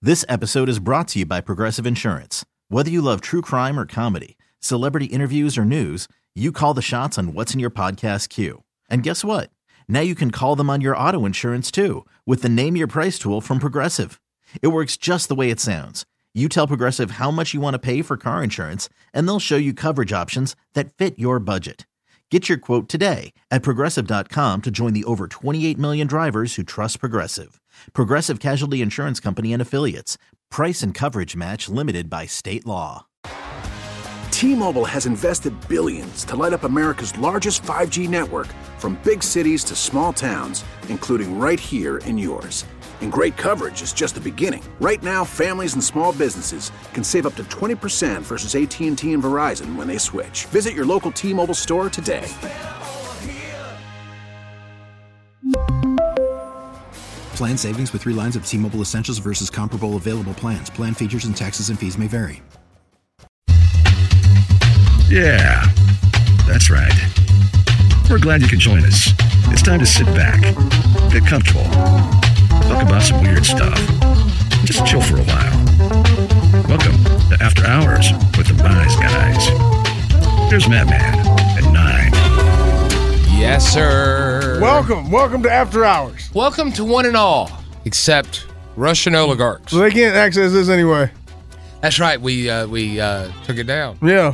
This episode is brought to you by Progressive Insurance. Whether you love true crime or comedy, celebrity interviews or news, you call the shots on what's in your podcast queue. And guess what? Now you can call them on your auto insurance too with the Name Your Price tool from Progressive. It works just the way it sounds. You tell Progressive how much you want to pay for car insurance, and they'll show you coverage options that fit your budget. Get your quote today at Progressive.com to join the over 28 million drivers who trust Progressive. Progressive Casualty Insurance Company and Affiliates. Price and coverage match limited by state law. T-Mobile has invested billions to light up America's largest 5G network, from big cities to small towns, including right here in yours. And great coverage is just the beginning. Right now, families and small businesses can save up to 20% versus AT&T and Verizon when they switch. Visit your local T-Mobile store today. Plan savings with 3 lines of T-Mobile Essentials versus comparable available plans. Plan features and taxes and fees may vary. Yeah, that's right. We're glad you could join us. It's time to sit back, get comfortable, talk about some weird stuff, just chill for a while. Welcome to After Hours with the Wise Guys. Here's Matt Man at 9. Yes, sir. Welcome to After Hours. Welcome to one and all, except Russian oligarchs. So they can't access this anyway. That's right. We took it down. Yeah.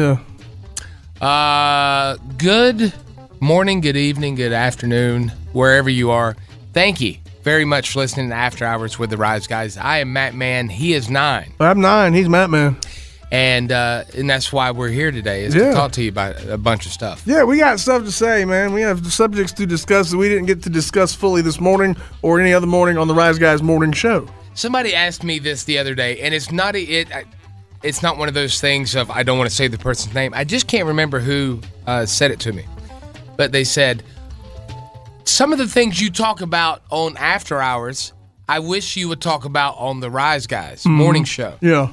Good morning, good evening, good afternoon, wherever you are. Thank you very much for listening to After Hours with the Rise Guys. I am Matt Man. He is 9. I'm 9. He's Matt Man. And that's why we're here today, is to talk to you about a bunch of stuff. Yeah, we got stuff to say, man. We have subjects to discuss that we didn't get to discuss fully this morning or any other morning on the Rise Guys morning show. Somebody asked me this the other day, and it's not one of those things of I don't want to say the person's name. I just can't remember who said it to me. But they said, some of the things you talk about on After Hours, I wish you would talk about on the Rise Guys morning show. Yeah.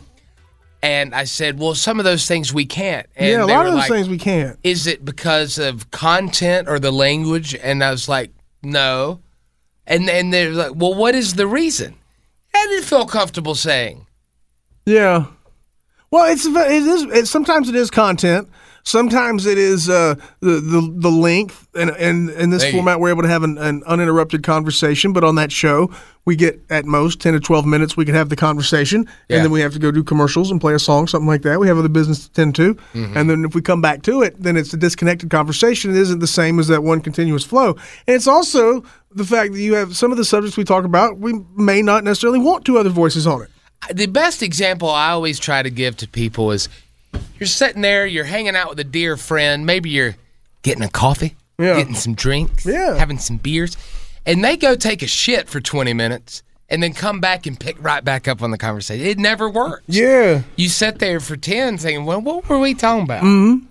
And I said, well, some of those things we can't. And yeah, a lot of those things we can't. Is it because of content or the language? And I was like, no. And they're like, well, what is the reason? I didn't feel comfortable saying. Yeah. Well, it is. Sometimes it is content. Sometimes it is the length. And in this format, we're able to have an uninterrupted conversation. But on that show, we get at most 10 to 12 minutes. We can have the conversation, and then we have to go do commercials and play a song, something like that. We have other business to tend to, and then if we come back to it, then it's a disconnected conversation. It isn't the same as that one continuous flow. And it's also the fact that you have some of the subjects we talk about, we may not necessarily want 2 other voices on it. The best example I always try to give to people is you're sitting there, you're hanging out with a dear friend, maybe you're getting a coffee, getting some drinks, having some beers, and they go take a shit for 20 minutes and then come back and pick right back up on the conversation. It never works. Yeah. You sit there for 10 saying, well, what were we talking about? Mm-hmm.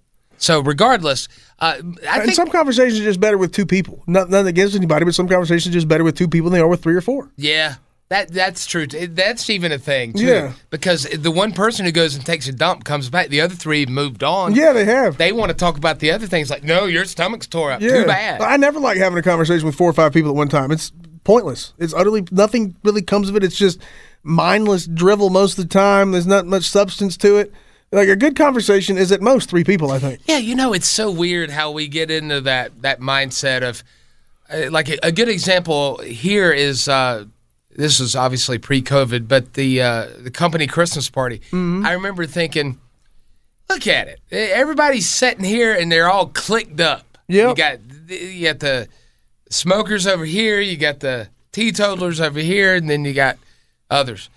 So regardless, I think some conversations are just better with 2 people. Nothing against anybody, but some conversations are just better with 2 people than they are with 3 or 4. Yeah. That's true. That's even a thing, too. Yeah. Because the one person who goes and takes a dump comes back. The other 3 moved on. Yeah, they have. They want to talk about the other things like, no, your stomach's tore up. Too bad. I never like having a conversation with 4 or 5 people at one time. It's pointless. It's utterly, nothing really comes of it. It's just mindless drivel most of the time. There's not much substance to it. Like a good conversation is at most 3 people, I think. Yeah, it's so weird how we get into that mindset of, like a good example here is, this was obviously pre-COVID, but the company Christmas party. Mm-hmm. I remember thinking, look at it. Everybody's sitting here and they're all clicked up. Yep. You got the smokers over here, you got the teetotalers over here, and then you got others.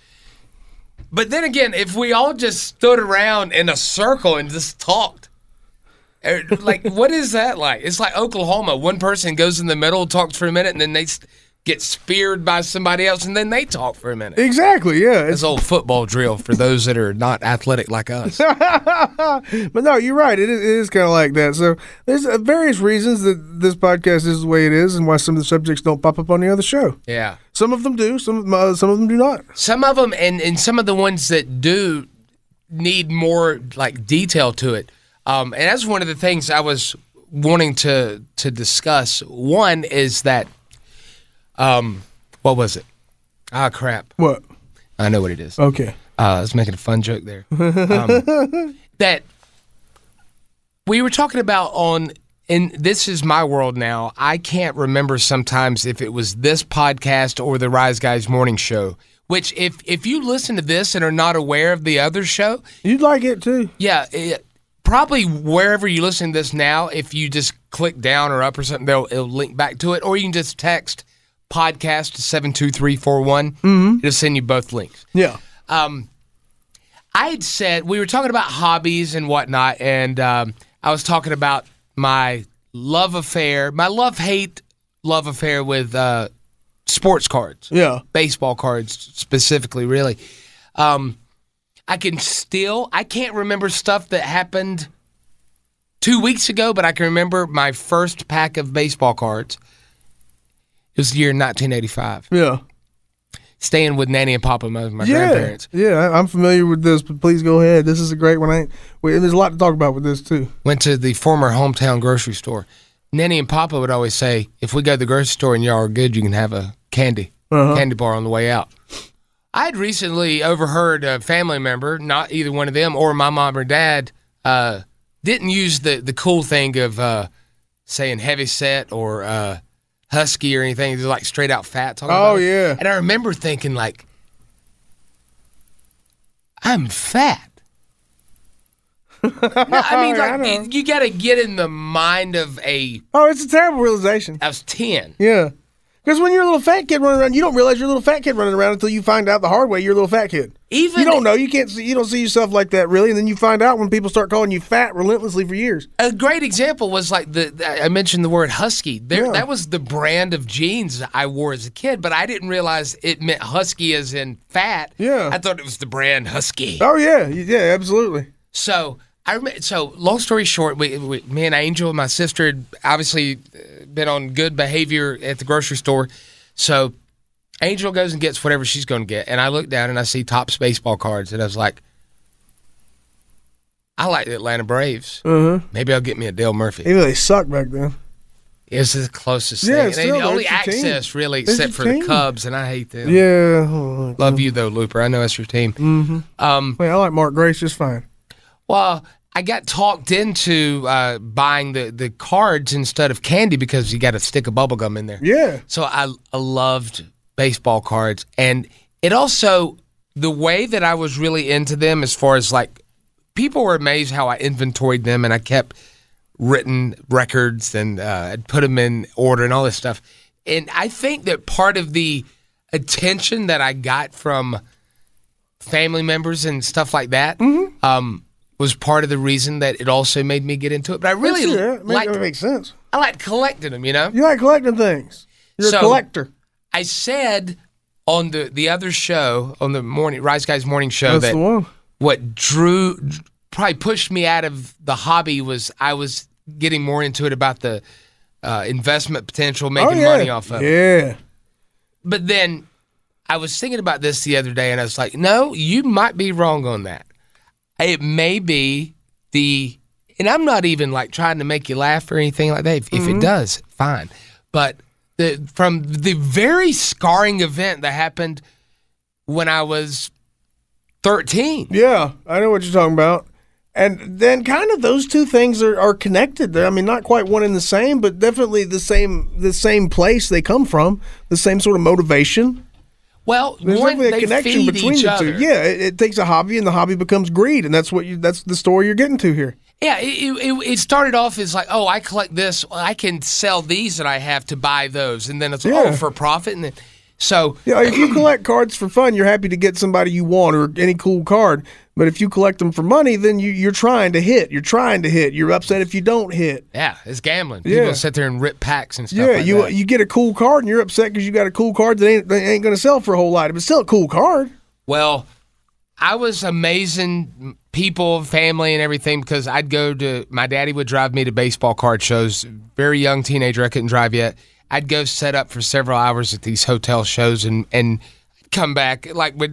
But then again, if we all just stood around in a circle and just talked, like, what is that like? It's like Oklahoma. One person goes in the middle, talks for a minute, and then they get speared by somebody else, and then they talk for a minute. Exactly, yeah. It's old football drill for those that are not athletic like us. But no, you're right. It is kind of like that. So there's various reasons that this podcast is the way it is and why some of the subjects don't pop up on the other show. Yeah. Some of them do. Some of them do not. Some of them, and some of the ones that do need more like detail to it. And that's one of the things I was wanting to discuss. One is that, what was it? Ah, crap. What? I know what it is. Okay. I was making a fun joke there. That we were talking about and this is my world now. I can't remember sometimes if it was this podcast or the Rise Guys morning show, which if you listen to this and are not aware of the other show. You'd like it too. Yeah. Probably wherever you listen to this now, if you just click down or up or something, it'll link back to it. Or you can just text podcast to 72341. It'll send you both links. Yeah. I had said, we were talking about hobbies and whatnot, and I was talking about my love affair with sports cards. Yeah. Baseball cards specifically, really. I can't remember stuff that happened 2 weeks ago, but I can remember my first pack of baseball cards. It was the year 1985. Yeah. Staying with Nanny and Papa, my grandparents. Yeah, I'm familiar with this, but please go ahead. This is a great one. There's a lot to talk about with this, too. Went to the former hometown grocery store. Nanny and Papa would always say, if we go to the grocery store and y'all are good, you can have a candy bar on the way out. I had recently overheard a family member, not either one of them or my mom or dad, didn't use the cool thing of saying heavy set or husky or anything. They're like straight out fat. Yeah. And I remember thinking like, I'm fat. No, I mean, you got to get in the mind of it's a terrible realization. I was 10. Yeah. Because when you're a little fat kid running around, you don't realize you're a little fat kid running around until you find out the hard way you're a little fat kid. You don't know. You don't see yourself like that, really. And then you find out when people start calling you fat relentlessly for years. A great example was like I mentioned the word husky. That was the brand of jeans I wore as a kid, but I didn't realize it meant husky as in fat. Yeah. I thought it was the brand Husky. Oh, yeah. Yeah, absolutely. So long story short, me and Angel, my sister, had obviously been on good behavior at the grocery store. So Angel goes and gets whatever she's going to get. And I look down and I see Topps baseball cards. And I was like, I like the Atlanta Braves. Maybe I'll get me a Dale Murphy. Even they sucked back then. It was the closest thing. Still, the only access, really, except for the Cubs. And I hate them. Yeah. Love you, though, Looper. I know that's your team. I like Mark Grace just fine. Well, I got talked into buying the cards instead of candy because you got a stick of bubble gum in there. Yeah. So I loved baseball cards. And it also, the way that I was really into them as far as like, people were amazed how I inventoried them and I kept written records and I'd put them in order and all this stuff. And I think that part of the attention that I got from family members and stuff like that was part of the reason that it also made me get into it. But I really that makes sense. I like collecting them, you know? You like collecting things. You're a collector. I said on the other show, on the Rise Guys morning show, That's the one. What probably pushed me out of the hobby was I was getting more into it about the investment potential, making money off of it. Yeah. But then I was thinking about this the other day, and I was like, no, you might be wrong on that. It may be and I'm not even like trying to make you laugh or anything like that. If it does, fine. But from the very scarring event that happened when I was 13. Yeah, I know what you're talking about. And then kind of those two things are connected there. I mean, not quite one and the same, but definitely the same place they come from, the same sort of motivation. Well, there's definitely a connection between the two. Other. Yeah, it takes a hobby, and the hobby becomes greed, and that's the story you're getting to here. Yeah, it started off as like, oh, I collect this, I can sell these that I have to buy those, and then it's for profit, and then if you collect cards for fun, you're happy to get somebody you want or any cool card. But if you collect them for money, then you're trying to hit. You're upset if you don't hit. Yeah, it's gambling. Yeah. People sit there and rip packs and stuff. Yeah, you get a cool card and you're upset because you got a cool card that ain't going to sell for a whole lot. But it's still a cool card. Well, I was amazing people, family, and everything because my daddy would drive me to baseball card shows. Very young teenager, I couldn't drive yet. I'd go set up for several hours at these hotel shows and come back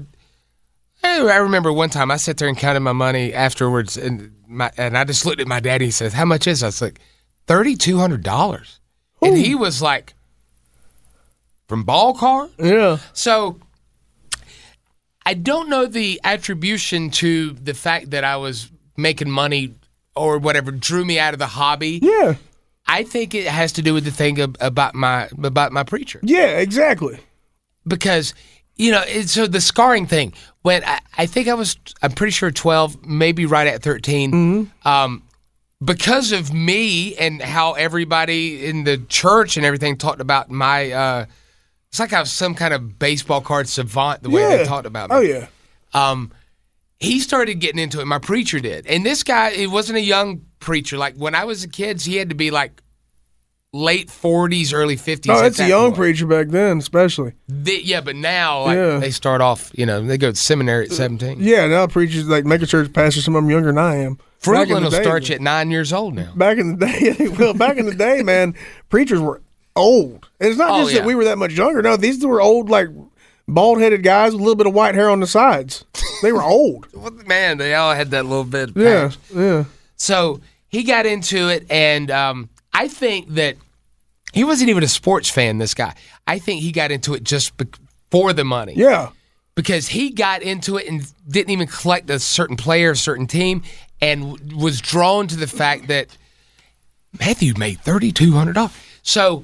I remember one time I sat there and counted my money afterwards, and I just looked at my daddy and said, "How much is it?" I was like, $3,200. And he was like, "From ball card?" Yeah. So I don't know the attribution to the fact that I was making money or whatever drew me out of the hobby. Yeah. I think it has to do with the thing about my preacher. Yeah, exactly. Because, so the scarring thing, when I think I'm pretty sure 12, maybe right at 13, because of me and how everybody in the church and everything talked about my, it's like I was some kind of baseball card savant the way they talked about me. Oh, yeah. He started getting into it. My preacher did. And this guy, he wasn't a young preacher. Like, when I was a kid, he had to be like late 40s, early 50s. Oh, that's a young preacher back then, especially. But now they start off, they go to seminary at 17. Yeah, now preachers, like mega church pastors, some of them younger than I am. Fruitland will start you at 9 years old now. Back in the day, man, preachers were old. And it's not just that we were that much younger. No, these were old, like bald-headed guys with a little bit of white hair on the sides. They were old. Man, they all had that little bit of patch. Yeah. So he got into it, and I think that he wasn't even a sports fan, this guy. I think he got into it just for the money. Yeah. Because he got into it and didn't even collect a certain player, a certain team, and was drawn to the fact that Matthew made $3,200. So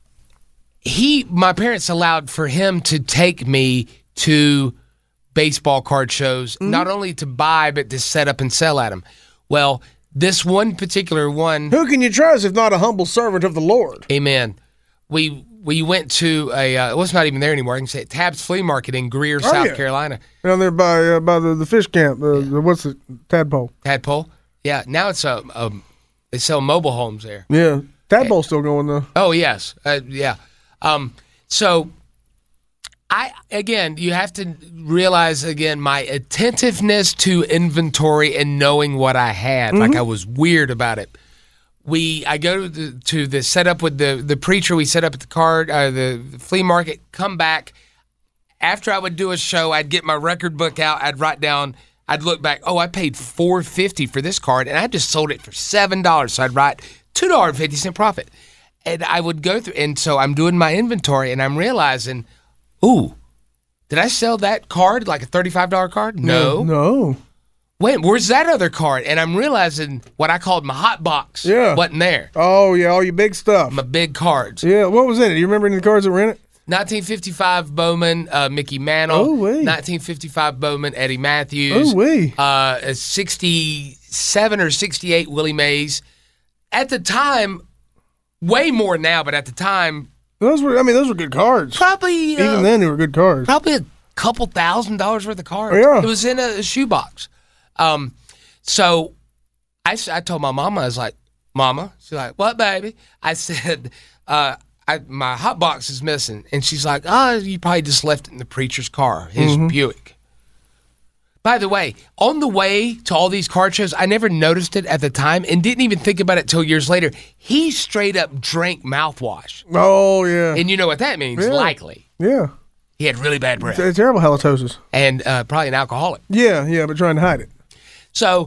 my parents allowed for him to take me to baseball card shows, not only to buy, but to set up and sell at them. Well, this one particular one... Who can you trust if not a humble servant of the Lord? Amen. We went to it was not even there anymore. I can say it, Tab's Flea Market in Greer, South Carolina. Down there by the fish camp. What's it? Tadpole. Tadpole. Yeah. Now it's they sell mobile homes there. Yeah. Tadpole's still going though. Oh yes. Yeah. So you have to realize again my attentiveness to inventory and knowing what I had. Like I was weird about it. I go to the setup with the preacher. We set up at the flea market. Come back after I would do a show. I'd get my record book out. I'd write down. I'd look back. Oh, I paid $4.50 for this card, and I just sold it for $7. So I'd write $2.50 profit, and I would go through. And so I'm doing my inventory, and I'm realizing, ooh, did I sell that card like a $35 card? No. Where's that other card? And I'm realizing what I called my hot box wasn't there. Oh, yeah, all your big stuff. My big cards. Yeah, what was in it? Do you remember any of the cards that were in it? 1955 Bowman, Mickey Mantle. 1955 Bowman, Eddie Matthews. 67 or 68 Willie Mays. At the time, way more now, but at the time... Those were good cards. Probably... Even then, they were good cards. Probably a couple $1,000s worth of cards. Yeah. It was in a shoebox. So I told my mama, I was like, Mama, she's like, what, baby? I said, my hot box is missing. And she's like, you probably just left it in the preacher's car, his Buick. By the way, on the way to all these card shows, I never noticed it at the time and didn't even think about it till years later. He straight up drank mouthwash. Oh, yeah. And you know what that means, likely. Yeah. He had really bad breath. It's terrible halitosis. And probably an alcoholic. Yeah, but trying to hide it. So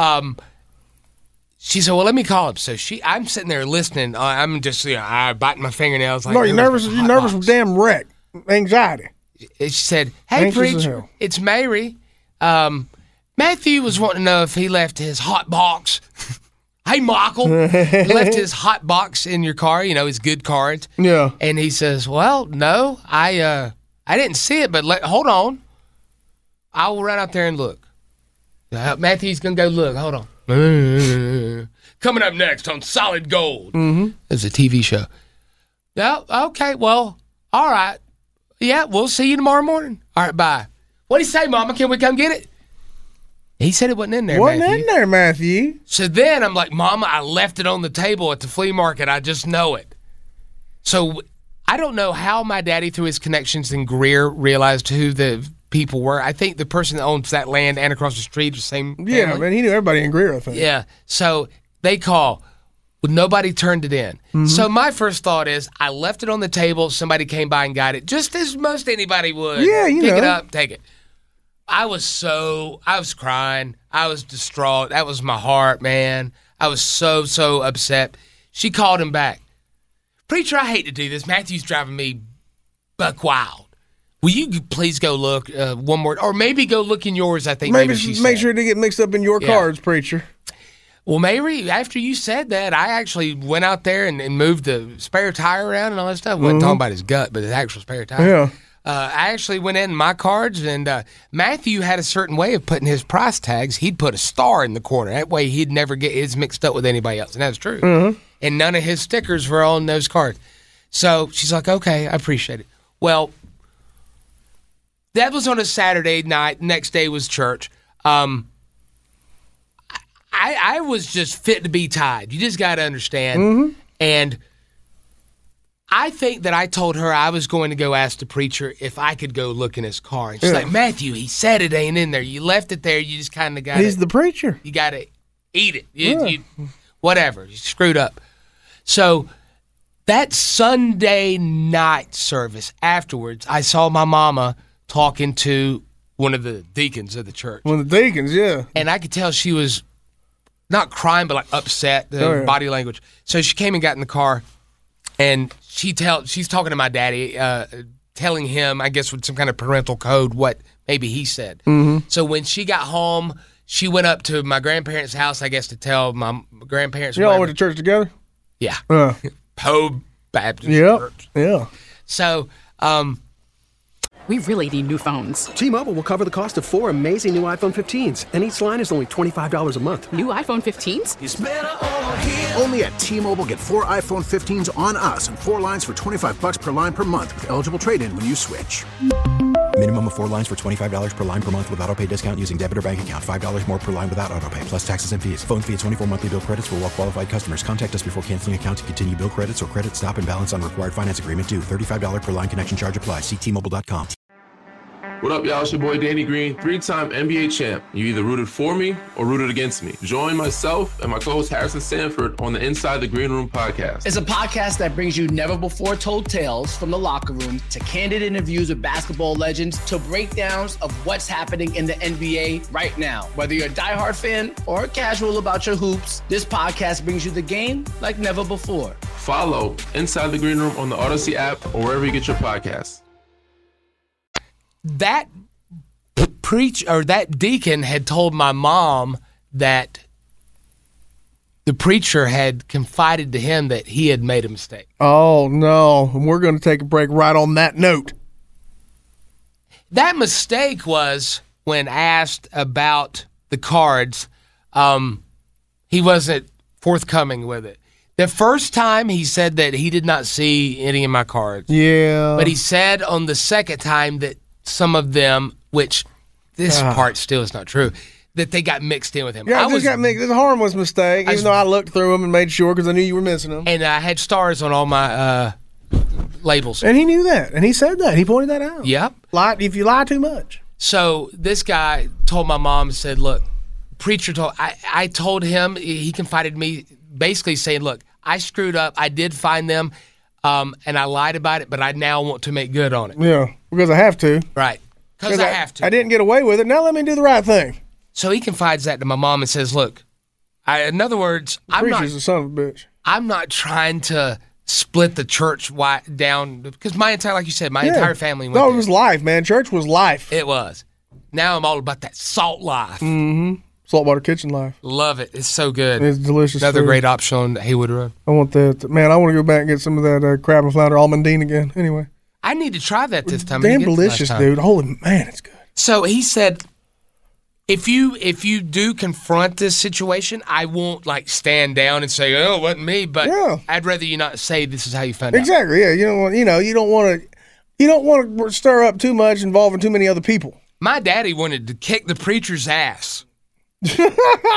she said, well, let me call him. So I'm sitting there listening. I'm just, biting my fingernails. Like, no, you're nervous. You're nervous from damn wreck. Anxiety. She said, hey, preacher, it's Mary. Matthew was wanting to know if he left his hot box. Hey, Michael. He left his hot box in your car, his good cards. Yeah. And he says, well, no, I didn't see it, but hold on. I will run out there and look. Matthew's going to go look. Hold on. Coming up next on Solid Gold. It's a TV show. No, okay, well, all right. Yeah, we'll see you tomorrow morning. All right, bye. What do you say, Mama? Can we come get it? He said it wasn't in there, Matthew. Wasn't in there, Matthew. So then I'm like, Mama, I left it on the table at the flea market. I just know it. So I don't know how my daddy, through his connections in Greer, realized who the people were. I think the person that owns that land and across the street is the same family. Yeah, man, he knew everybody in Greer, I think. Yeah. So they call. Well, nobody turned it in. So my first thought is I left it on the table. Somebody came by and got it, just as most anybody would. Yeah, Pick it up, take it. I was crying. I was distraught. That was my heart, man. I was so upset. She called him back. Preacher, I hate to do this. Matthew's driving me buck wild. Will you please go look one more, or maybe go look in yours? I think maybe she make said. sure to get mixed up in your cards, preacher. Well, Mary, after you said that, I actually went out there and moved the spare tire around and all that stuff. Wasn't talking about his gut, but his actual spare tire. Yeah. I actually went in my cards, and Matthew had a certain way of putting his price tags. He'd put a star in the corner. That way he'd never get his mixed up with anybody else, and that's true. Mm-hmm. And none of his stickers were on those cards. So she's like, okay, I appreciate it. Well, that was on a Saturday night. Next day was church. I was just fit to be tied. You just got to understand. Mm-hmm. And I think that I told her I was going to go ask the preacher if I could go look in his car. And she's like, Matthew, he said it ain't in there. You left it there. You just kind of got He's the preacher. You got to eat it. You whatever. You screwed up. So that Sunday night service afterwards, I saw my mama talking to one of the deacons of the church. One of the deacons, yeah. And I could tell she was not crying, but like upset, body language. So she came and got in the car, and she's talking to my daddy, telling him, I guess with some kind of parental code, what maybe he said. Mm-hmm. So when she got home, she went up to my grandparents' house, I guess, to tell my grandparents. You all went to church together? Yeah. Poe Baptist Church. Yeah. So, we really need new phones. T-Mobile will cover the cost of 4 amazing new iPhone 15s, and each line is only $25 a month. New iPhone 15s? It's better over here. Only at T-Mobile, get 4 iPhone 15s on us and 4 lines for $25 per line per month with eligible trade-in when you switch. Minimum of 4 lines for $25 per line per month with autopay discount using debit or bank account. $5 more per line without autopay, plus taxes and fees. Phone fee at 24 monthly bill credits for well-qualified customers. Contact us before canceling account to continue bill credits or credit stop and balance on required finance agreement due. $35 per line connection charge applies. See T-Mobile.com. What up, y'all? It's your boy Danny Green, 3-time NBA champ. You either rooted for me or rooted against me. Join myself and my co-host Harrison Sanford on the Inside the Green Room podcast. It's a podcast that brings you never-before-told tales from the locker room to candid interviews with basketball legends to breakdowns of what's happening in the NBA right now. Whether you're a diehard fan or casual about your hoops, this podcast brings you the game like never before. Follow Inside the Green Room on the Odyssey app or wherever you get your podcasts. That that deacon had told my mom that the preacher had confided to him that he had made a mistake. Oh, no. We're going to take a break right on that note. That mistake was when asked about the cards, he wasn't forthcoming with it. The first time he said that he did not see any of my cards. Yeah. But he said on the second time that some of them, which this part still is not true, that they got mixed in with him. Yeah, got mixed. It's a harmless mistake, even though I looked through them and made sure because I knew you were missing them. And I had stars on all my labels. And he knew that. And he said that. He pointed that out. Yep. If you lie too much. So this guy told my mom, said, look, preacher told, I told him, he confided me, basically saying, look, I screwed up. I did find them. And I lied about it, but I now want to make good on it. Yeah, because I have to. Right. Because I have to. I didn't get away with it. Now let me do the right thing. So he confides that to my mom and says, look, in other words, Preacher's a son of a bitch. I'm not trying to split the church down because like you said, my entire family went there. It was life, man. Church was life. It was. Now I'm all about that salt life. Mm-hmm. Saltwater kitchen life. Love it. It's so good. It's delicious. Another food. great option on Haywood Road. I want that. Man, I want to go back and get some of that crab and flounder almondine again. Anyway. I need to try that this time. Damn delicious, dude. Holy man, it's good. So he said, if you do confront this situation, I won't stand down and say, oh, it wasn't me, but I'd rather you not say this is how you found out. Exactly, yeah. You don't want to stir up too much involving too many other people. My daddy wanted to kick the preacher's ass. That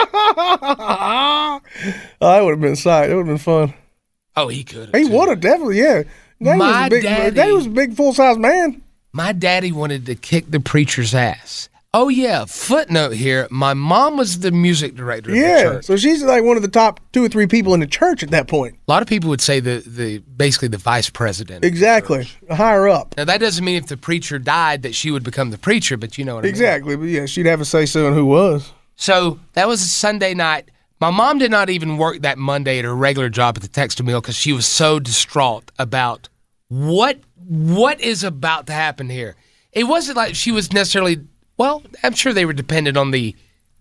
would have been sight. It would have been fun. Oh, he could have. He would have, definitely, yeah. Daddy was a big full-size man. My daddy wanted to kick the preacher's ass. Oh, yeah. Footnote here. My mom was the music director of the church. So she's like one of the top 2 or 3 people in the church at that point. A lot of people would say basically the vice president. Exactly. Higher up. Now, that doesn't mean if the preacher died that she would become the preacher, but you know what I mean. Exactly. But yeah, she'd have a say-so in who was. So that was a Sunday night. My mom did not even work that Monday at her regular job at the Textile Mill because she was so distraught about what is about to happen here. it wasn't like she was necessarily. Well, I'm sure they were dependent on the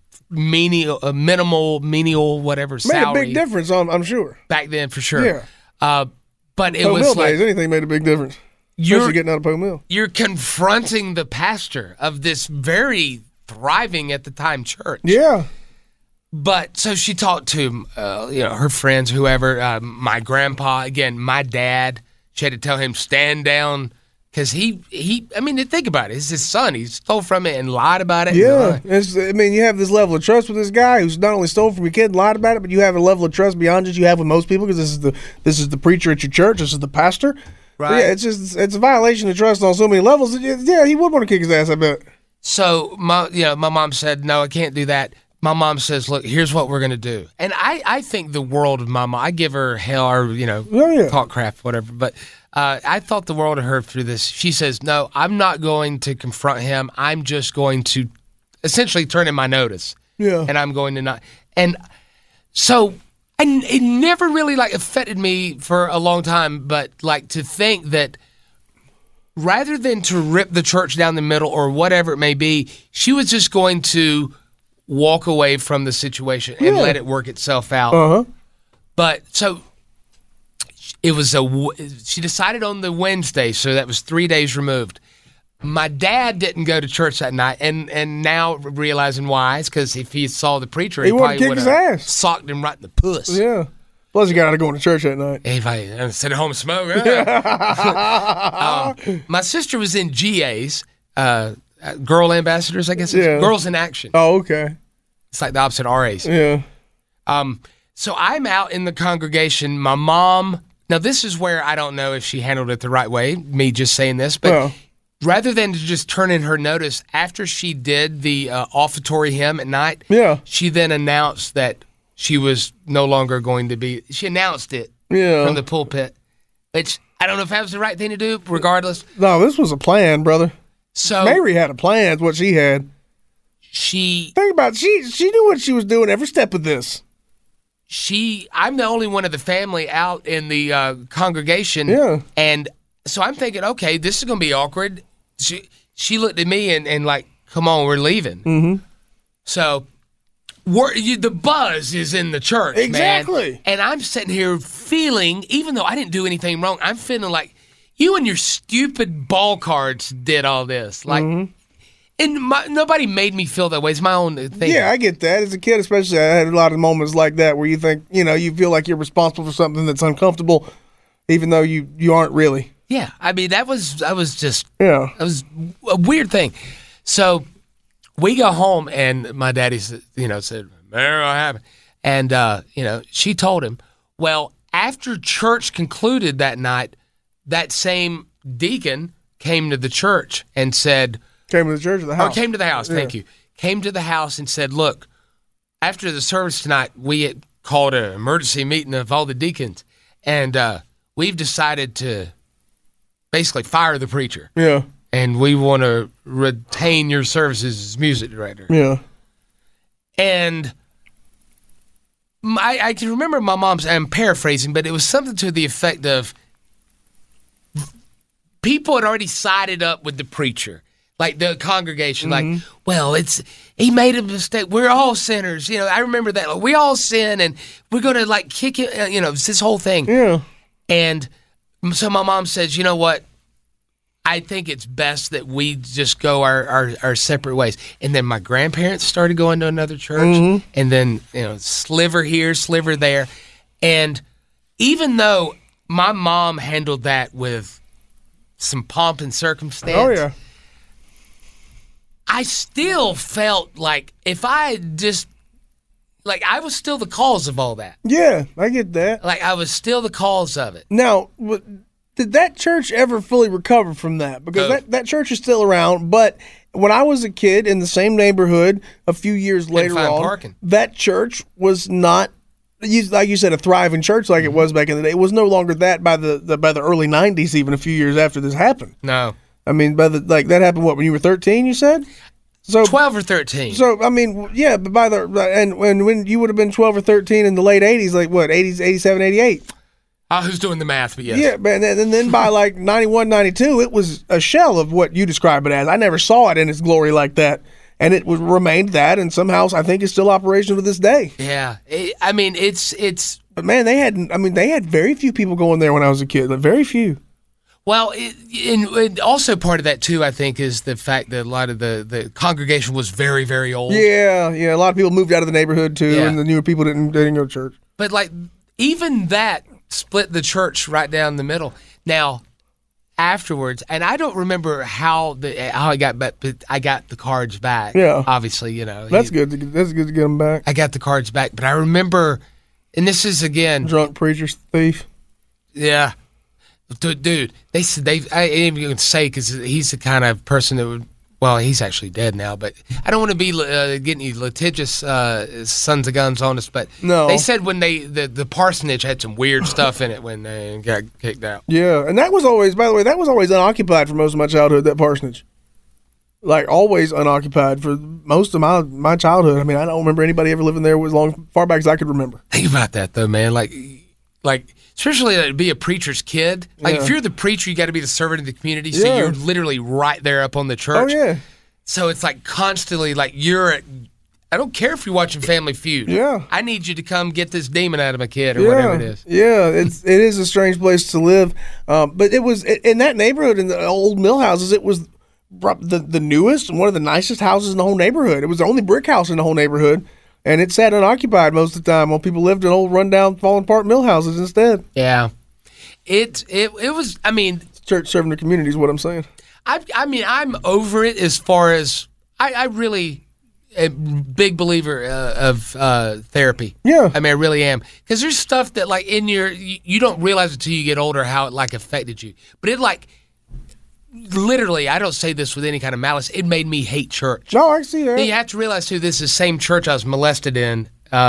menial, whatever salary. Made a big difference, I'm sure. Back then, for sure. Yeah. But it Po was Mill like days, anything made a big difference. Especially getting out of Po Mill. You're confronting the pastor of this very thriving at the time church. Yeah. But so she talked to her friends, whoever, my grandpa, again, my dad. She had to tell him, stand down. Because think about it. It's his son. He stole from it and lied about it. Yeah. You have this level of trust with this guy who's not only stole from your kid and lied about it, but you have a level of trust beyond just you have with most people because this is the preacher at your church. This is the pastor. Right. So yeah, it's a violation of trust on so many levels. Yeah, he would want to kick his ass, I bet. So my mom said, no, I can't do that. My mom says, look, here's what we're going to do. And I think the world of my mom, I give her hell or, talk crap, whatever. But I thought the world of her through this. She says, no, I'm not going to confront him. I'm just going to essentially turn in my notice. Yeah. And I'm going to not. And so it never really affected me for a long time. But to think that rather than to rip the church down the middle or whatever it may be, she was just going to walk away from the situation and let it work itself out. Uh-huh. But so it was she decided on the Wednesday, so that was 3 days removed. My dad didn't go to church that night, and now realizing why, it's because if he saw the preacher, he probably would have socked him right in the puss. Yeah. Plus, he got out of going to church that night. If I sit at home and smoke. My sister was in GA's, Girl Ambassadors, I guess. Girls in Action. Oh, okay. It's like the opposite RAs. Yeah. So I'm out in the congregation. My mom, now this is where I don't know if she handled it the right way, me just saying this, but rather than to just turn in her notice, after she did the offertory hymn at night, she then announced that she was no longer going to be, she announced it from the pulpit, which I don't know if that was the right thing to do, regardless. No, this was a plan, brother. So Mary had a plan, what she had. Think about it, she knew what she was doing every step of this. I'm the only one of the family out in the congregation, and so I'm thinking, okay, this is going to be awkward. She looked at me and like, come on, we're leaving. Mm-hmm. So the buzz is in the church, exactly. Man. And I'm sitting here feeling, even though I didn't do anything wrong, I'm feeling like you and your stupid ball cards did all this. Like, and nobody made me feel that way. It's my own thing. Yeah, I get that. As a kid, especially, I had a lot of moments like that where you think, you feel like you're responsible for something that's uncomfortable, even though you aren't really. Yeah, I mean, that was just, that was a weird thing. So we go home, and my daddy said, Mary, what happened? And, she told him, well, after church concluded that night, that same deacon came to the church and said, Came to the church or the house? Oh, came to the house, thank you. Came to the house and said, look, after the service tonight, we had called an emergency meeting of all the deacons, and we've decided to basically fire the preacher. Yeah. And we want to retain your services as music director. Yeah. And I can remember my mom's, I'm paraphrasing, but it was something to the effect of people had already sided up with the preacher. Like the congregation, like, well, he made a mistake. We're all sinners. I remember that. Like, we all sin, and we're going to, kick it. It's this whole thing. Yeah. And so my mom says, you know what? I think it's best that we just go our separate ways. And then my grandparents started going to another church, and then, sliver here, sliver there. And even though my mom handled that with some pomp and circumstance. Oh, yeah. I still felt like if I just, I was still the cause of all that. Yeah, I get that. I was still the cause of it. Now, did that church ever fully recover from that? Because that church is still around, but when I was a kid in the same neighborhood a few years later on, that church was not, like you said, a thriving church like it was back in the day. It was no longer that by the early 90s, even a few years after this happened. No. I mean, that happened, when you were 13, you said? So 12 or 13. So, I mean, yeah, but and when you would have been 12 or 13 in the late 80s, 87, 88? Who's doing the math? But yes. Yeah, and then by like 91, 92, it was a shell of what you describe it as. I never saw it in its glory like that. And it remained that, and somehow I think it's still operational to this day. Yeah. It's. But man, they had very few people going there when I was a kid. Like, very few. Well, and also part of that, too, I think, is the fact that a lot of the congregation was very, very old. Yeah. A lot of people moved out of the neighborhood, too, and the newer people didn't go to church. But, like, even that split the church right down the middle. Now, afterwards, and I don't remember how I got back, but I got the cards back. Yeah. Obviously, That's good. That's good to get them back. I got the cards back, but I remember, and this is, again. Drunk preacher's thief. Yeah. Dude, I ain't even going to say because he's the kind of person that would, well, he's actually dead now, but I don't want to be getting you litigious sons of guns on us, but no. They said when the parsonage had some weird stuff in it when they got kicked out. Yeah, and that was always, by the way, unoccupied for most of my childhood, that parsonage. Like, always unoccupied for most of my childhood. I mean, I don't remember anybody ever living there as far back as I could remember. Think about that, though, man. Like especially to be a preacher's kid. Like, if you're the preacher, you got to be the servant of the community. So you're literally right there up on the church. Oh, yeah. So it's like constantly, like, I don't care if you're watching Family Feud. Yeah. I need you to come get this demon out of my kid or whatever it is. Yeah, it is a strange place to live. But it was, in that neighborhood, in the old mill houses, it was the newest and one of the nicest houses in the whole neighborhood. It was the only brick house in the whole neighborhood. And it sat unoccupied most of the time while people lived in old rundown, falling apart mill houses instead. Yeah. It was, I mean. Church serving the community is what I'm saying. I mean, I'm over it as far as, I really am a big believer of therapy. Yeah. I mean, I really am. Because there's stuff that, like, you don't realize until you get older how it, like, affected you. But it, like, literally, I don't say this with any kind of malice, it made me hate church. No, I see that. And you have to realize, too, this is the same church I was molested in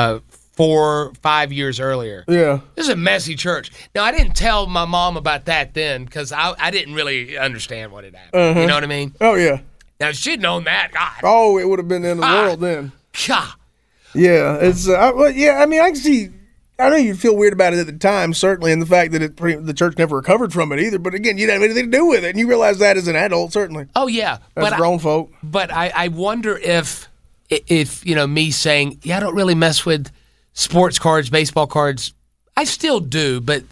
4-5 years earlier. Yeah. This is a messy church. Now, I didn't tell my mom about that then because I didn't really understand what had happened. You know what I mean? Oh, yeah. Now, if she'd known that, God. Oh, it would have been the end of the world then. God. Yeah. It's, I mean, I can see. I know you'd feel weird about it at the time, certainly, and the fact that the church never recovered from it either. But again, you didn't have anything to do with it, and you realize that as an adult, certainly. Oh, yeah. As grown folk. But I wonder if me saying, I don't really mess with sports cards, baseball cards. I still do, but,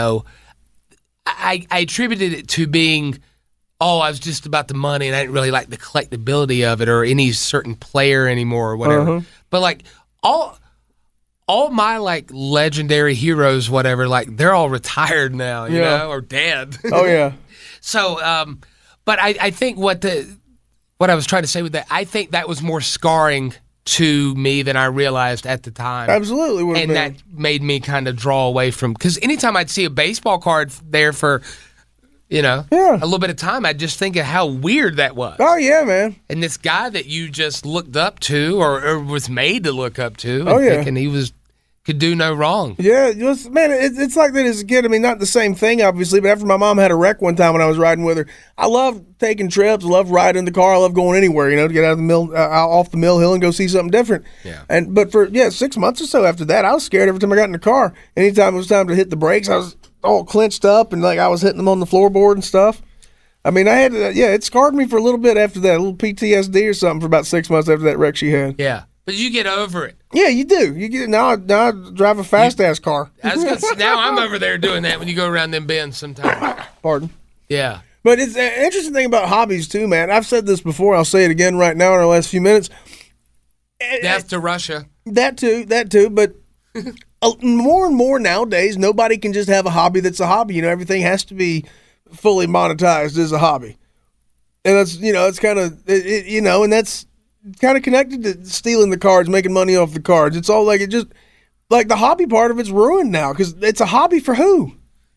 I attributed it to being, I was just about the money, and I didn't really like the collectability of it or any certain player anymore or whatever. But, like, all my, like, legendary heroes, whatever, like, they're all retired now, you know, or dead. Oh, yeah. So, but I think what I was trying to say with that, I think that was more scarring to me than I realized at the time. Absolutely would have been. And that made me kind of draw away from, because anytime I'd see a baseball card there for, a little bit of time, I'd just think of how weird that was. Oh, yeah, man. And this guy that you just looked up to or was made to look up to, and he could do no wrong. Yeah, man, it's like that as a kid. I mean, not the same thing, obviously, but after my mom had a wreck one time when I was riding with her, I love taking trips, I love riding in the car, I love going anywhere, to get out of the mill, off the mill hill and go see something different. Yeah. But for 6 months or so after that, I was scared every time I got in the car. Anytime it was time to hit the brakes, I was all clenched up and like I was hitting them on the floorboard and stuff. I mean, I had to, it scarred me for a little bit after that, a little PTSD or something for about 6 months after that wreck she had. Yeah. But you get over it. Yeah, you do. You get now I drive a fast-ass car. Now I'm over there doing that when you go around them bends sometimes. Pardon? Yeah. But it's an interesting thing about hobbies, too, man. I've said this before. I'll say it again right now in our last few minutes. Death to Russia. That too. But more and more nowadays, nobody can just have a hobby that's a hobby. Everything has to be fully monetized as a hobby. And that's, it's kind of, and that's kind of connected to stealing the cards, making money off the cards. It's all like, the hobby part of it's ruined now because it's a hobby for who?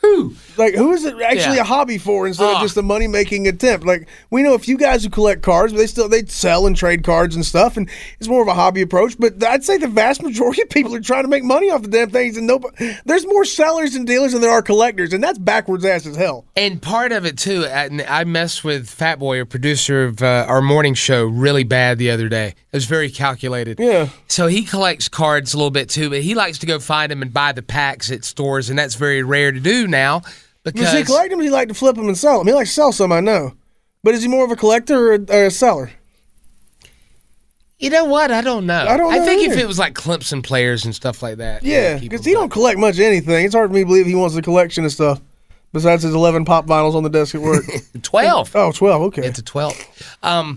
Who? Like, who is it actually a hobby for instead of just a money-making attempt? Like, we know a few guys who collect cards, but they sell and trade cards and stuff, and it's more of a hobby approach. But I'd say the vast majority of people are trying to make money off the damn things, and there's more sellers and dealers than there are collectors, and that's backwards ass as hell. And part of it, too, I messed with Fat Boy, a producer of our morning show, really bad the other day. It was very calculated. Yeah. So he collects cards a little bit, too, but he likes to go find them and buy the packs at stores, and that's very rare to do now. Because does he collect them? Or does he like to flip them and sell them? He likes to sell some, I know. But is he more of a collector or a seller? You know what? I don't know. I think either. if it was like Clemson players and stuff like that. Yeah, because he don't collect much of anything. It's hard for me to believe he wants a collection of stuff besides his 11 pop vinyls on the desk at work. 12. Oh, 12, okay. It's a 12.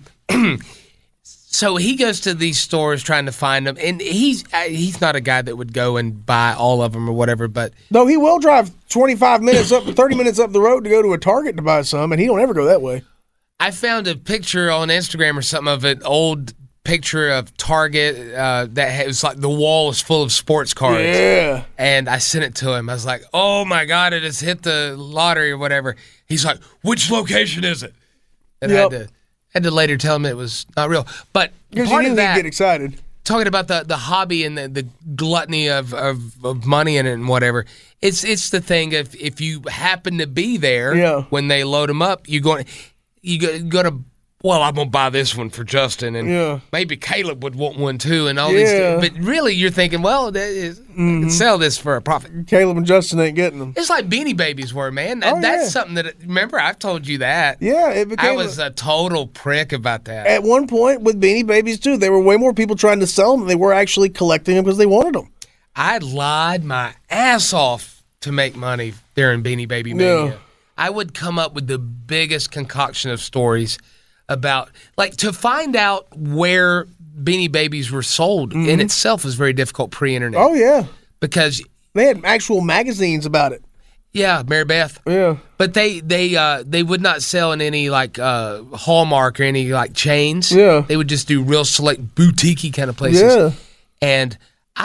So he goes to these stores trying to find them, and he's not a guy that would go and buy all of them or whatever, but... No, he will drive 25 minutes up, 30 minutes up the road to go to a Target to buy some, and he don't ever go that way. I found a picture on Instagram or something of an old picture of Target that was like the wall was full of sports cards. Yeah. And I sent it to him. I was like, oh my God, it has hit the lottery or whatever. He's like, which location is it? And I had to later tell him it was not real. But part of that, get excited. Talking about the hobby and the gluttony of money in it and whatever, it's the thing of if you happen to be there when they load them up, you go to, well, I'm going to buy this one for Justin, and maybe Caleb would want one too, and all these things. But really, you're thinking, well, I can sell this for a profit. Caleb and Justin ain't getting them. It's like Beanie Babies were, man. That's something that, remember, I've told you that. Yeah, it became. I was a total prick about that. At one point with Beanie Babies, too, there were way more people trying to sell them than they were actually collecting them because they wanted them. I lied my ass off to make money during Beanie Baby Mania. Yeah. I would come up with the biggest concoction of stories about, like, to find out where Beanie Babies were sold in itself was very difficult pre-internet. Oh, yeah. Because they had actual magazines about it. Yeah, Mary Beth. Yeah. But they would not sell in any, like, Hallmark or any, like, chains. Yeah. They would just do real select boutique-y kind of places. Yeah. And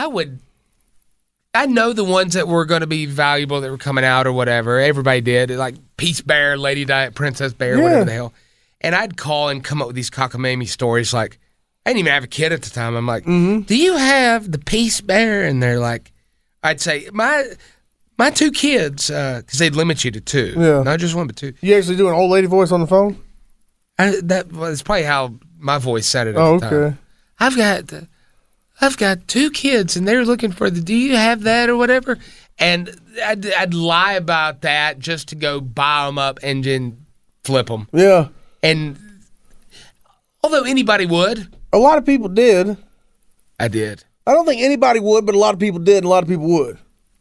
I know the ones that were going to be valuable that were coming out or whatever. Everybody did. Like Peace Bear, Lady Diet, Princess Bear, whatever the hell. And I'd call and come up with these cockamamie stories. Like, I didn't even have a kid at the time. I'm like, do you have the Peace Bear? And they're like, I'd say, my two kids, because they'd limit you to two. Yeah. Not just one, but two. You actually do an old lady voice on the phone? That was probably how my voice sounded at the time. I've got two kids, and they're looking for do you have that or whatever? And I'd lie about that just to go buy them up and then flip them. Yeah. And although anybody would. A lot of people did. I did. I don't think anybody would, but a lot of people did, and a lot of people would.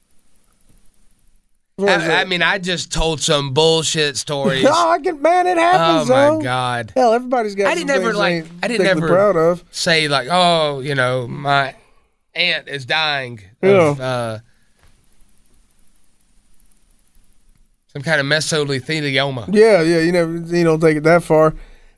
I mean, I just told some bullshit stories. No, it happens. Oh my God! Hell, everybody's got. I didn't ever proud of. Say like, oh, my aunt is dying of some kind of mesothelioma. Yeah, you don't take it that far.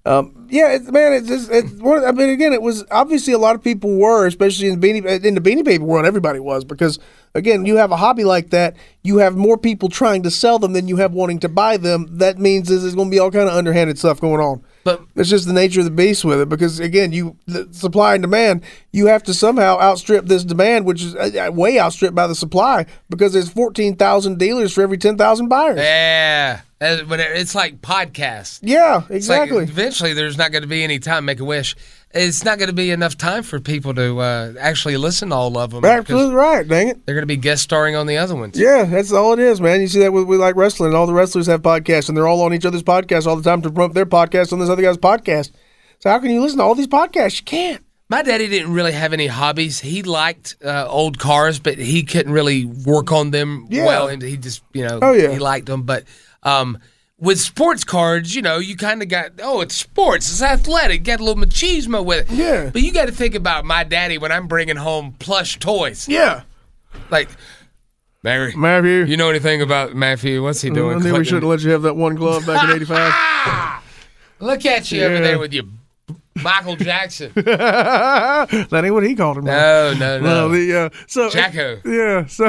Again, it was obviously a lot of people were, especially in the Beanie Baby world, everybody was, because again, you have a hobby like that, you have more people trying to sell them than you have wanting to buy them. That means there's going to be all kind of underhanded stuff going on. But it's just the nature of the beast with it, because again, the supply and demand, you have to somehow outstrip this demand, which is way outstripped by the supply, because there's 14,000 dealers for every 10,000 buyers. Yeah. It's like podcasts. Yeah, exactly. Like eventually, there's not going to be any time. Make-A-Wish. It's not going to be enough time for people to actually listen to all of them. Absolutely right, dang it. They're going to be guest starring on the other ones. Yeah, that's all it is, man. You see that with like wrestling. All the wrestlers have podcasts, and they're all on each other's podcasts all the time to promote their podcast on this other guy's podcast. So how can you listen to all these podcasts? You can't. My daddy didn't really have any hobbies. He liked old cars, but he couldn't really work on them well. And he just, he liked them. But with sports cards, you kind of got, it's sports, it's athletic, got a little machismo with it. Yeah. But you got to think about my daddy when I'm bringing home plush toys. Yeah. Like, Matthew. You know anything about Matthew? What's he doing? I think we should have let you have that one glove back in '85. Look at you over there with your Michael Jackson. That ain't what he called him. No. Jacko. Yeah. So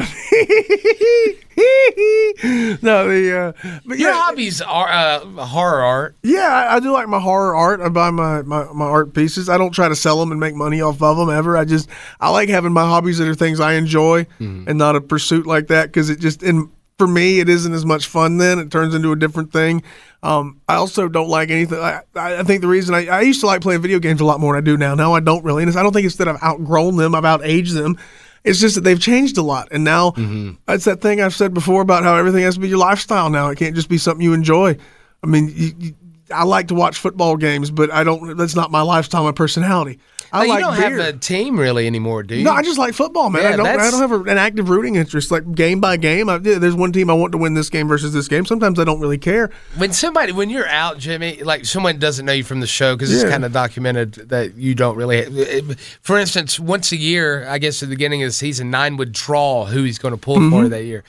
but your hobbies are horror art. Yeah, I do like my horror art. I buy my art pieces. I don't try to sell them and make money off of them ever. I like having my hobbies that are things I enjoy and not a pursuit like that, because for me, it isn't as much fun then. It turns into a different thing. I also don't like anything. I think the reason I used to like playing video games a lot more than I do now. Now I don't really. And I don't think it's that I've outgrown them, I've outaged them. It's just that they've changed a lot. And now it's that thing I've said before about how everything has to be your lifestyle now. It can't just be something you enjoy. I mean, I like to watch football games, but that's not my lifestyle, my personality. You don't have a team really anymore, do you? No, I just like football, man. Yeah, I don't have an active rooting interest, like game by game. There's one team I want to win this game versus this game. Sometimes I don't really care. When you're out, Jimmy, like someone doesn't know you from the show, because it's kind of documented that you don't really. For instance, once a year, I guess at the beginning of the season, Nine would draw who he's going to pull for that year.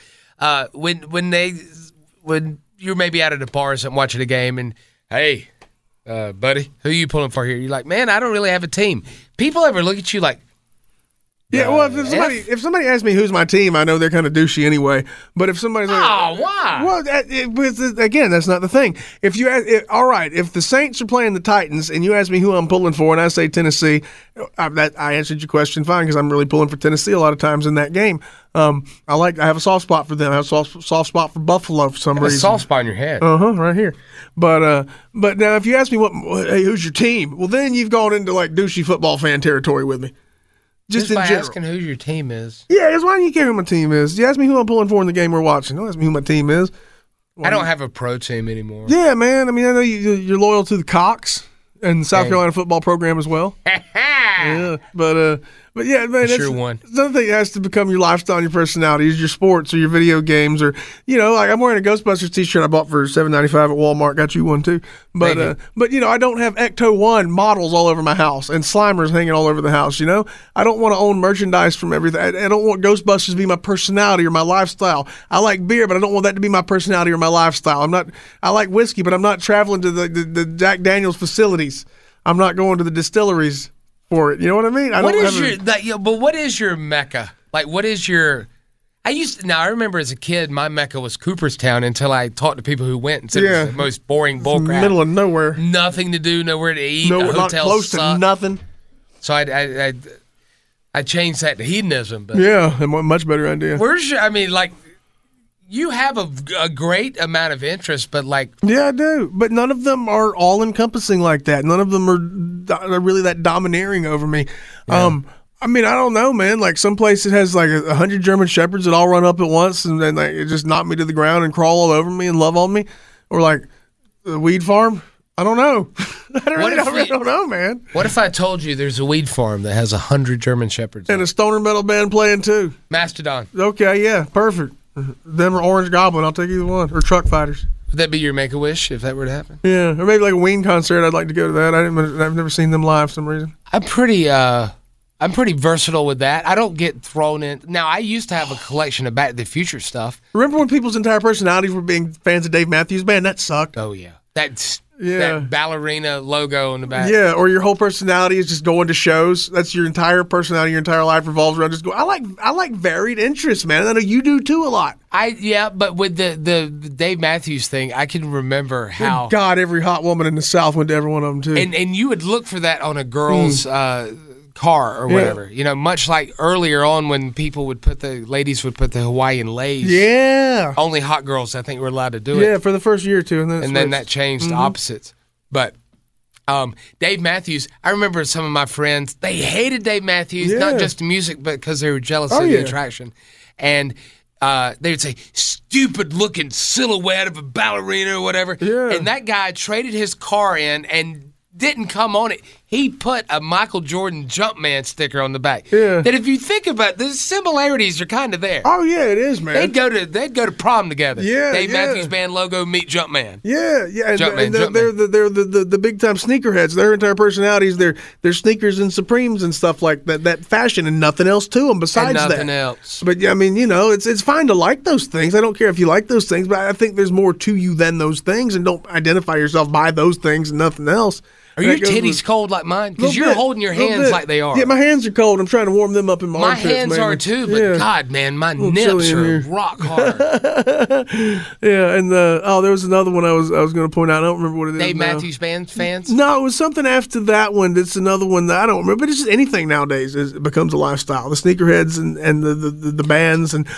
When you're maybe out at a bar or something watching a game, and hey, buddy, who are you pulling for here? You're like, man, I don't really have a team. People ever look at you like, yeah, well, if somebody asks me who's my team, I know they're kind of douchey anyway. But if somebody's like, why? Well, again, that's not the thing. If you ask, all right, if the Saints are playing the Titans and you ask me who I'm pulling for, and I say Tennessee, I answered your question fine, because I'm really pulling for Tennessee a lot of times in that game. I have a soft spot for them. I have a soft spot for Buffalo for some reason. A soft spot in your head. Right here. But now if you ask me who's your team, well, then you've gone into like douchey football fan territory with me. Just by asking who your team is. Yeah, because why do you care who my team is? You ask me who I'm pulling for in the game we're watching. Don't ask me who my team is. I don't have a pro team anymore. Yeah, man. I mean, I know you're loyal to the Cox and the South Carolina football program as well. Yeah, but yeah, man, sure one. Another thing that has to become your lifestyle and your personality is your sports or your video games, or like I'm wearing a Ghostbusters t-shirt I bought for $7.95 at Walmart. Got you one too, but I don't have Ecto-1 models all over my house and Slimers hanging all over the house. I don't want to own merchandise from everything. I don't want Ghostbusters to be my personality or my lifestyle. I like beer, but I don't want that to be my personality or my lifestyle. I like whiskey, but I'm not traveling to the Jack Daniel's facilities. I'm not going to the distilleries for it. You know what I mean? What is your Mecca? Like, what is your? I remember as a kid, my Mecca was Cooperstown until I talked to people who went and said it was the most boring bullcrap. Middle of nowhere. Nothing to do, nowhere to eat. Not close to nothing. So I changed that to hedonism. But yeah, a much better idea. You have a great amount of interest, but yeah, I do. But none of them are all encompassing like that. None of them are really that domineering over me. Yeah. I mean, I don't know, man. Like some place it has like 100 German Shepherds that all run up at once and then it just knock me to the ground and crawl all over me and love on me, or like the weed farm. I don't know. I don't know, man. What if I told you there's a weed farm that has 100 German Shepherds and a stoner metal band playing too? Mastodon. Okay, yeah, perfect. Them or Orange Goblin, I'll take either one. Or Truck Fighters. Would that be your Make-A-Wish if that were to happen? Yeah, or maybe like a Ween concert. I'd like to go to that. I've never seen them live for some reason. I'm pretty versatile with that. I don't get thrown in. Now, I used to have a collection of Back to the Future stuff. Remember when people's entire personalities were being fans of Dave Matthews? Man, that sucked. Oh, yeah. That ballerina logo in the back. Yeah, or your whole personality is just going to shows. That's your entire personality. Your entire life revolves around just go. I like varied interests, man. I know you do too a lot. But with the Dave Matthews thing, I can remember how. God, every hot woman in the South went to every one of them too. And you would look for that on a girl's car or whatever. Much like earlier on when ladies would put the Hawaiian lace. Yeah. Only hot girls, I think, were allowed to do it. Yeah, for the first year or two. And then that changed to opposites. But Dave Matthews, I remember some of my friends, they hated Dave Matthews, not just the music, but because they were jealous of the attraction. And they would say, stupid-looking silhouette of a ballerina or whatever. Yeah. And that guy traded his car in and didn't come on it. He put a Michael Jordan Jumpman sticker on the back. Yeah. That if you think about it, the similarities are kind of there. Oh yeah, it is, man. They'd go to prom together. Yeah, Dave Matthews Band logo meet Jumpman. Yeah, yeah. And they're the big time sneakerheads. Their entire personalities, they're sneakers and Supremes and stuff like that. That fashion and nothing else to them besides that. Nothing else. But I mean, it's fine to like those things. I don't care if you like those things, but I think there's more to you than those things, and don't identify yourself by those things and nothing else. Are your titties cold like mine? Because you're holding your hands like they are. Yeah, my hands are cold. I'm trying to warm them up in my armpits. My hands are too, but God, man, my nips are rock hard. Yeah, and there was another one I was going to point out. I don't remember what it is. Dave Matthews Band fans? No, it was something after that one. That's another one that I don't remember. But it's just anything nowadays it becomes a lifestyle. The sneakerheads and the bands and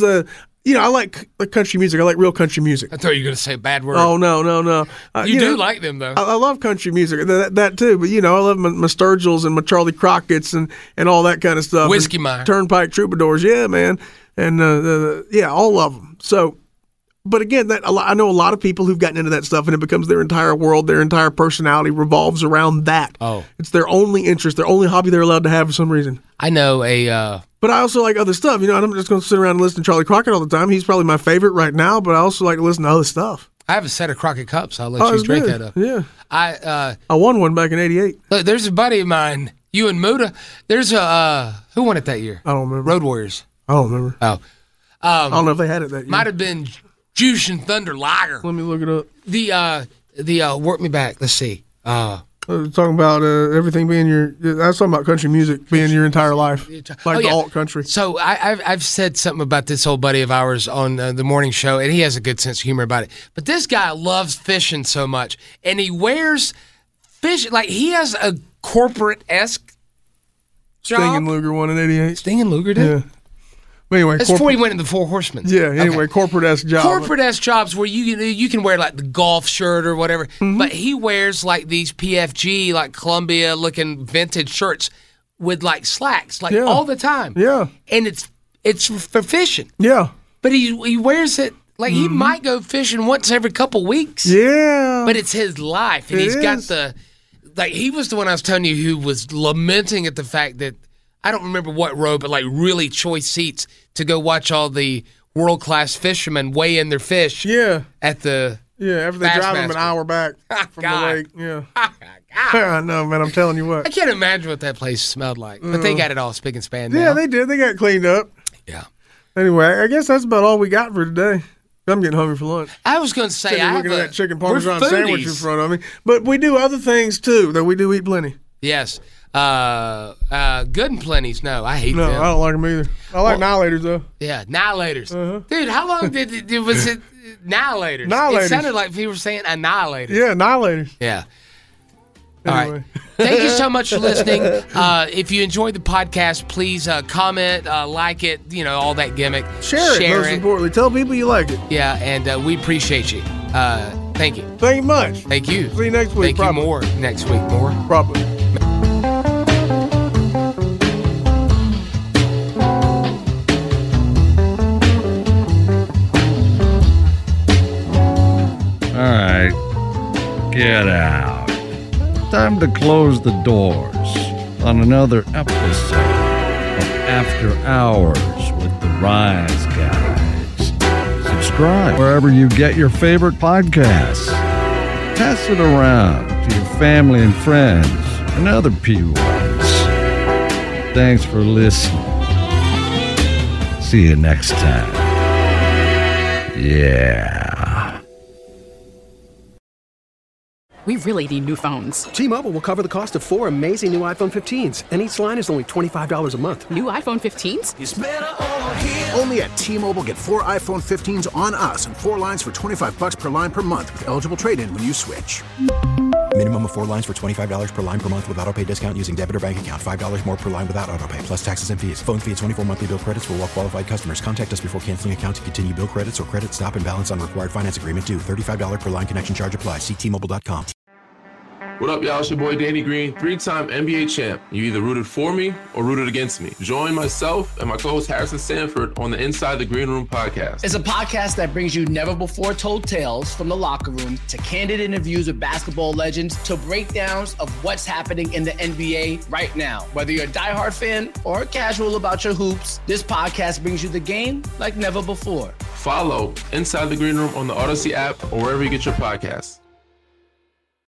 I like country music. I like real country music. I thought you were going to say a bad word. Oh, no. You do like them, though. I love country music. That too. But, I love my Sturgills and my Charlie Crockett's and all that kind of stuff. Whiskey Meyer. Turnpike Troubadours. Yeah, man. And, all of them. So, but again, I know a lot of people who've gotten into that stuff, and it becomes their entire world, their entire personality revolves around that. Oh. It's their only interest, their only hobby they're allowed to have for some reason. I know But I also like other stuff. I'm just going to sit around and listen to Charlie Crockett all the time. He's probably my favorite right now, but I also like to listen to other stuff. I have a set of Crockett cups. I'll let you drink that up. Yeah. I won one back in '88. Look, there's a buddy of mine, you and Muda. There's who won it that year? I don't remember. Road Warriors. I don't remember. Oh. I don't know if they had it that year. Might have been Juice and Thunder Lager. Let me look it up. The work me back. Let's see. Talking about everything being I was talking about country music being your entire life, like the alt country. So I've said something about this old buddy of ours on the morning show, and he has a good sense of humor about it. But this guy loves fishing so much, and he wears fish like he has a corporate-esque job. Sting and Luger won in '88. Sting and Luger did? Yeah. But anyway, that's before he went into the Four Horsemen. Yeah. Anyway, corporate-esque jobs. Corporate-esque jobs where you can wear like the golf shirt or whatever, but he wears like these PFG, like Columbia-looking vintage shirts with like slacks, all the time. Yeah. And it's for fishing. Yeah. But he wears it like he might go fishing once every couple weeks. Yeah. But it's his life, and he's got he was the one I was telling you who was lamenting at the fact that I don't remember what row, but like really choice seats to go watch all the world-class fishermen weigh in their fish. Yeah. At the after they drive them an hour back from the lake. Yeah. I know, man. I'm telling you what. I can't imagine what that place smelled like, but they got it all spick and span now. Yeah, they did. They got cleaned up. Yeah. Anyway, I guess that's about all we got for today. I'm getting hungry for lunch. I was going to say, looking at that chicken parmesan sandwich in front of me. But we do other things too. That we do eat plenty. Yes. Good and Plenty's. No, I hate them. No, I don't like them either. I like Annihilators though. Yeah, Annihilators. Dude, how long was it? Annihilators. It sounded like people were saying Annihilators. Yeah, Annihilators. Yeah. All right. Thank you so much for listening. If you enjoyed the podcast, please comment, like it, all that gimmick. Share it, most importantly. Tell people you like it. Yeah, and we appreciate you. Thank you. Thank you much. Thank you. See you next week. Thank you more next week. More. Probably. All right, get out. Time to close the doors on another episode of After Hours with the Rise Guys. Subscribe wherever you get your favorite podcasts. Pass it around to your family and friends and other P1s. Thanks for listening. See you next time. Yeah. We really need new phones. T-Mobile will cover the cost of 4 amazing new iPhone 15s, and each line is only $25 a month. New iPhone 15s? It's better over here. Only at T-Mobile, get 4 iPhone 15s on us and 4 lines for $25 per line per month with eligible trade-in when you switch. Minimum of 4 lines for $25 per line per month with autopay discount using debit or bank account. $5 more per line without autopay, plus taxes and fees. Phone fee at 24 monthly bill credits for well-qualified customers. Contact us before canceling account to continue bill credits or credit stop and balance on required finance agreement due. $35 per line connection charge applies. See T-Mobile.com. What up, y'all? It's your boy Danny Green, 3-time NBA champ. You either rooted for me or rooted against me. Join myself and my co-host Harrison Sanford on the Inside the Green Room podcast. It's a podcast that brings you never-before-told tales from the locker room to candid interviews with basketball legends to breakdowns of what's happening in the NBA right now. Whether you're a diehard fan or casual about your hoops, this podcast brings you the game like never before. Follow Inside the Green Room on the Odyssey app or wherever you get your podcasts.